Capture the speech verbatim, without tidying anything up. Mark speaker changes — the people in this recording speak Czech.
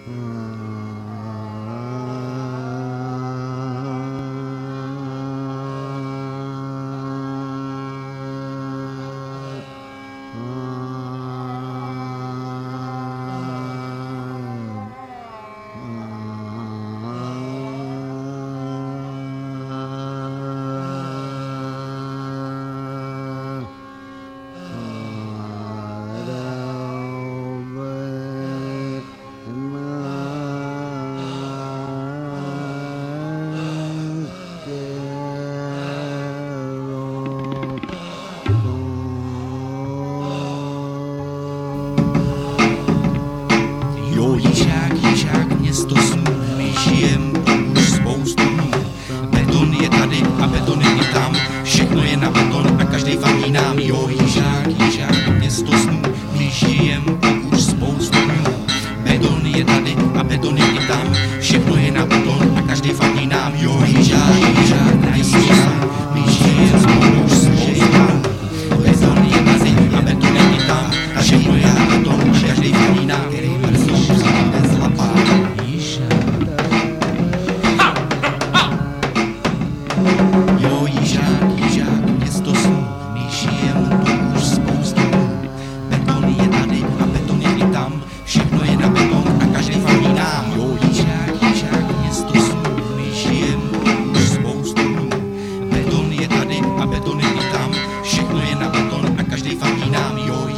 Speaker 1: Jižák, Jižák, město snů, my žijem už spoustu dnů. Beton je tady a beton je i tam, všechno je na beton a každej fandí nám. Jo, Jižák, Jižák, město snů, my žijem už spoustu dnů. Beton je tady a beton je i tam, všechno je na beton a každej fandí nám. Jo, Jižák, Jižák, město snů, my žijem už spoustu dnů. Beton je tady a beton je i tam, všechno je na beton a každej fandí nám. Jo, Jižák, Jižák, město snů, my žijem tu už spoustu dnů. Beton je tady a beton je i tam, všechno je na beton a každý fandí nám. Jo, Jižák, Jižák, město snů, my žijem tu už spoustu dnů. Beton je tady a beton je i tam, všechno je na beton a každý fandí nám. Jo,